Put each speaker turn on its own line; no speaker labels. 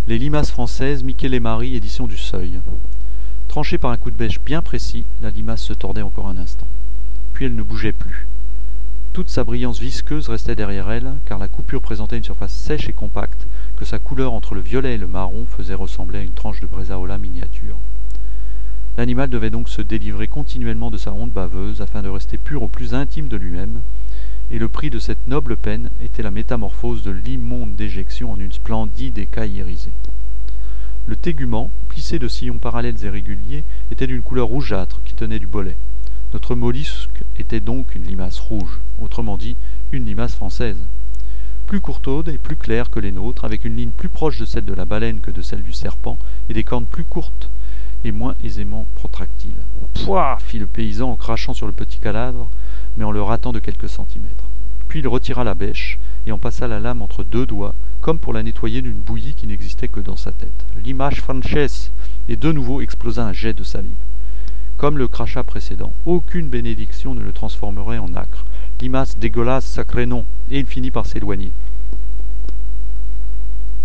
Les limaces françaises, Michele Marie, édition du Seuil. Tranchée par un coup de bêche bien précis, la limace se tordait encore un instant. Puis elle ne bougeait plus. Toute sa brillance visqueuse restait derrière elle, car la coupure présentait une surface sèche et compacte, que sa couleur entre le violet et le marron faisait ressembler à une tranche de bresaola miniature. L'animal devait donc se délivrer continuellement de sa honte baveuse afin de rester pur au plus intime de lui-même, et le prix de cette noble peine était la métamorphose de l'immonde déjection en une splendide écaille irisée. Le tégument, plissé de sillons parallèles et réguliers, était d'une couleur rougeâtre qui tenait du bolet. Notre mollusque était donc une limace rouge, autrement dit, une limace française. Plus courtaude et plus claire que les nôtres, avec une ligne plus proche de celle de la baleine que de celle du serpent, et des cornes plus courtes et moins aisément protractiles. Pouah ! Fit le paysan en crachant sur le petit cadavre, mais en le ratant de quelques centimètres. Puis il retira la bêche et en passa la lame entre deux doigts, comme pour la nettoyer d'une bouillie qui n'existait que dans sa tête. L'image française, et de nouveau explosa un jet de salive. Comme le crachat précédent, aucune bénédiction ne le transformerait en âcre. Limace dégueulasse, sacré nom, et il finit par s'éloigner.